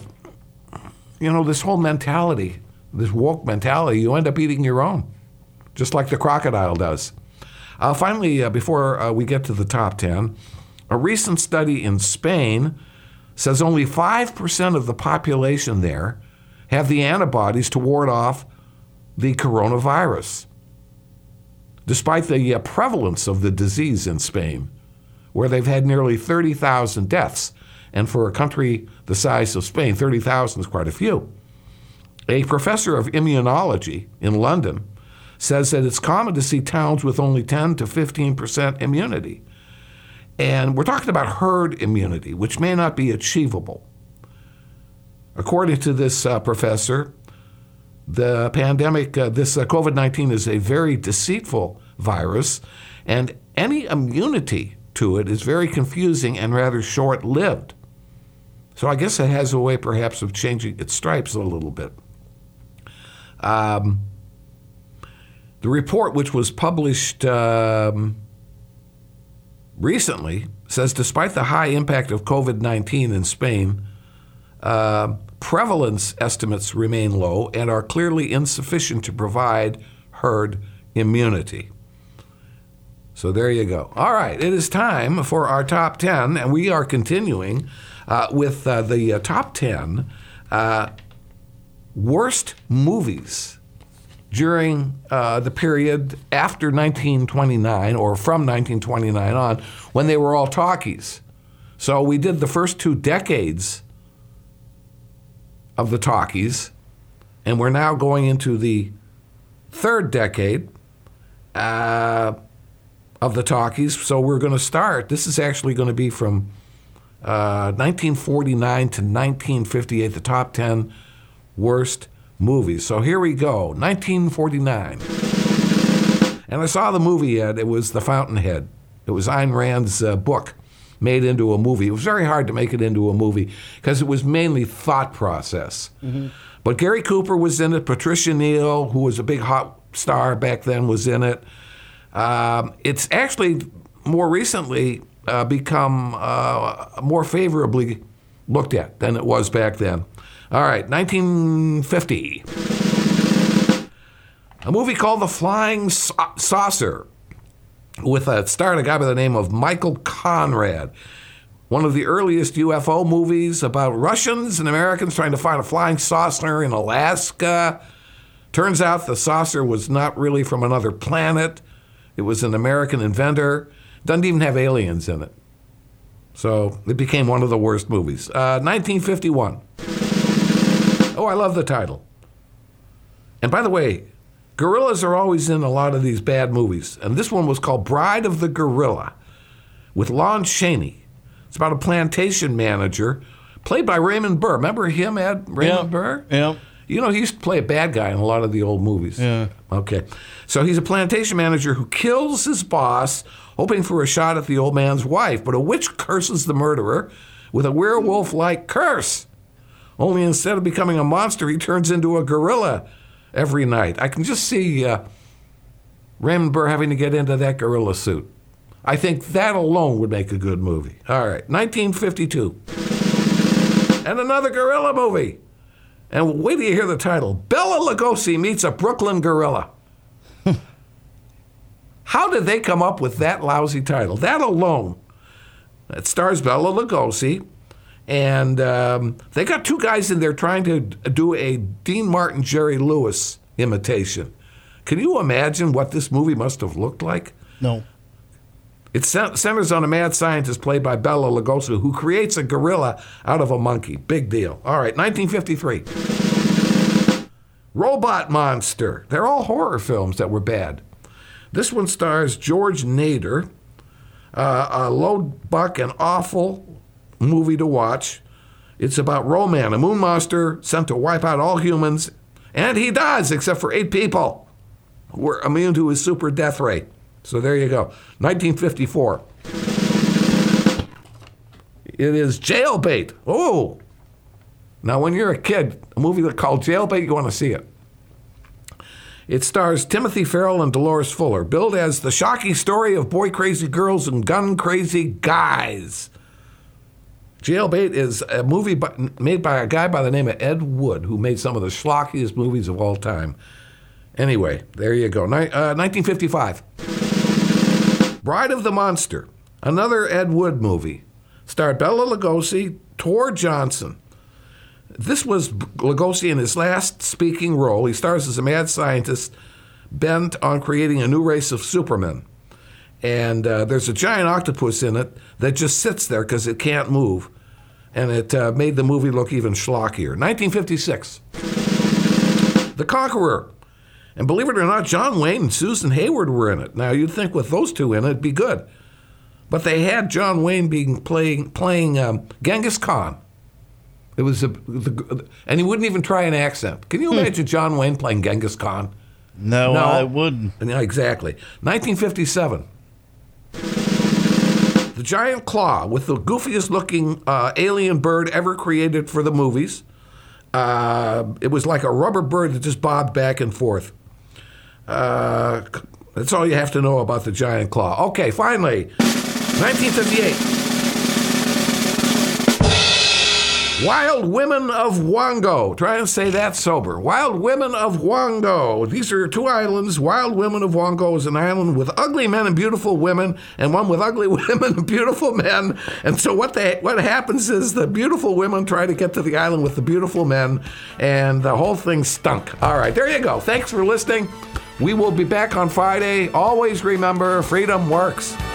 you know, this whole mentality, this woke mentality, you end up eating your own, just like the crocodile does. Uh, finally, uh, before uh, we get to the top ten, a recent study in Spain says only five percent of the population there have the antibodies to ward off the coronavirus, despite the uh, prevalence of the disease in Spain, where they've had nearly thirty thousand deaths. And for a country the size of Spain, thirty thousand is quite a few. A professor of immunology in London says that it's common to see towns with only ten to fifteen percent immunity. And we're talking about herd immunity, which may not be achievable. According to this uh, professor, the pandemic, uh, this uh, COVID nineteen is a very deceitful virus, and any immunity to it is very confusing and rather short-lived. So I guess it has a way perhaps of changing its stripes a little bit. Um, the report, which was published um, recently, says despite the high impact of COVID nineteen in Spain, uh, prevalence estimates remain low and are clearly insufficient to provide herd immunity. So there you go. All right, it is time for our top ten, and we are continuing uh, with uh, the uh, top ten uh, worst movies during uh, the period after nineteen twenty-nine, or from nineteen twenty-nine on, when they were all talkies. So we did the first two decades of the talkies, and we're now going into the third decade uh, of the talkies. So we're going to start, this is actually going to be from uh, nineteen forty-nine to nineteen fifty-eight, the top ten worst movies. So here we go, nineteen forty-nine. And I saw the movie yet, it was The Fountainhead. It was Ayn Rand's uh, book made into a movie. It was very hard to make it into a movie because it was mainly thought process. Mm-hmm. But Gary Cooper was in it. Patricia Neal, who was a big hot star back then, was in it. Um, it's actually more recently uh, become uh, more favorably looked at than it was back then. All right, nineteen fifty. A movie called The Flying Sa- Saucer, with a starring a guy by the name of Michael Conrad. One of the earliest U F O movies about Russians and Americans trying to find a flying saucer in Alaska. Turns out the saucer was not really from another planet. It was an American inventor. Doesn't even have aliens in it. So it became one of the worst movies. Uh, nineteen fifty-one. Oh, I love the title. And by the way, gorillas are always in a lot of these bad movies. And this one was called Bride of the Gorilla with Lon Chaney. It's about a plantation manager played by Raymond Burr. Remember him, Ed? Raymond yeah. Burr? Yeah. You know, he used to play a bad guy in a lot of the old movies. Yeah. Okay. So he's a plantation manager who kills his boss, hoping for a shot at the old man's wife. But a witch curses the murderer with a werewolf-like curse. Only instead of becoming a monster, he turns into a gorilla every night. I can just see uh, Raymond Burr having to get into that gorilla suit. I think that alone would make a good movie. All right. nineteen fifty-two. And another gorilla movie. And wait till you hear the title. Bela Lugosi meets a Brooklyn gorilla. How did they come up with that lousy title? That alone. It stars Bela Lugosi. And um, they got two guys in there trying to do a Dean Martin, Jerry Lewis imitation. Can you imagine what this movie must have looked like? No. It centers on a mad scientist played by Bela Lugosi who creates a gorilla out of a monkey. Big deal. All right, nineteen fifty-three. Robot Monster. They're all horror films that were bad. This one stars George Nader, uh, a low-buck and awful movie to watch. It's about Roman, a moon monster sent to wipe out all humans, and he does, except for eight people who are immune to his super death rate. So there you go. nineteen fifty-four. It is Jailbait. Oh. Now, when you're a kid, a movie called Jailbait, you want to see it. It stars Timothy Farrell and Dolores Fuller, billed as the shocking story of boy-crazy girls and gun-crazy guys. Jailbait is a movie by, made by a guy by the name of Ed Wood, who made some of the schlockiest movies of all time. Anyway, there you go. Ni- uh, nineteen fifty-five. Bride of the Monster, another Ed Wood movie. Starred Bela Lugosi, Tor Johnson. This was Lugosi in his last speaking role. He stars as a mad scientist bent on creating a new race of supermen. And uh, there's a giant octopus in it that just sits there because it can't move. And it uh, made the movie look even schlockier. nineteen fifty-six. The Conqueror. And believe it or not, John Wayne and Susan Hayward were in it. Now, you'd think with those two in it, it'd be good. But they had John Wayne being playing playing um, Genghis Khan. It was a, the, and he wouldn't even try an accent. Can you imagine John Wayne playing Genghis Khan? No, no. I wouldn't. Yeah, exactly. nineteen fifty-seven. The Giant Claw, with the goofiest looking uh, alien bird ever created for the movies. Uh, it was like a rubber bird that just bobbed back and forth. Uh, that's all you have to know about the Giant Claw. Okay, finally, nineteen fifty-eight. Wild Women of Wongo. Try and say that sober. Wild Women of Wongo. These are two islands. Wild Women of Wongo is an island with ugly men and beautiful women, and one with ugly women and beautiful men. And so what they what happens is the beautiful women try to get to the island with the beautiful men, and the whole thing stunk. All right, there you go. Thanks for listening. We will be back on Friday. Always remember, freedom works.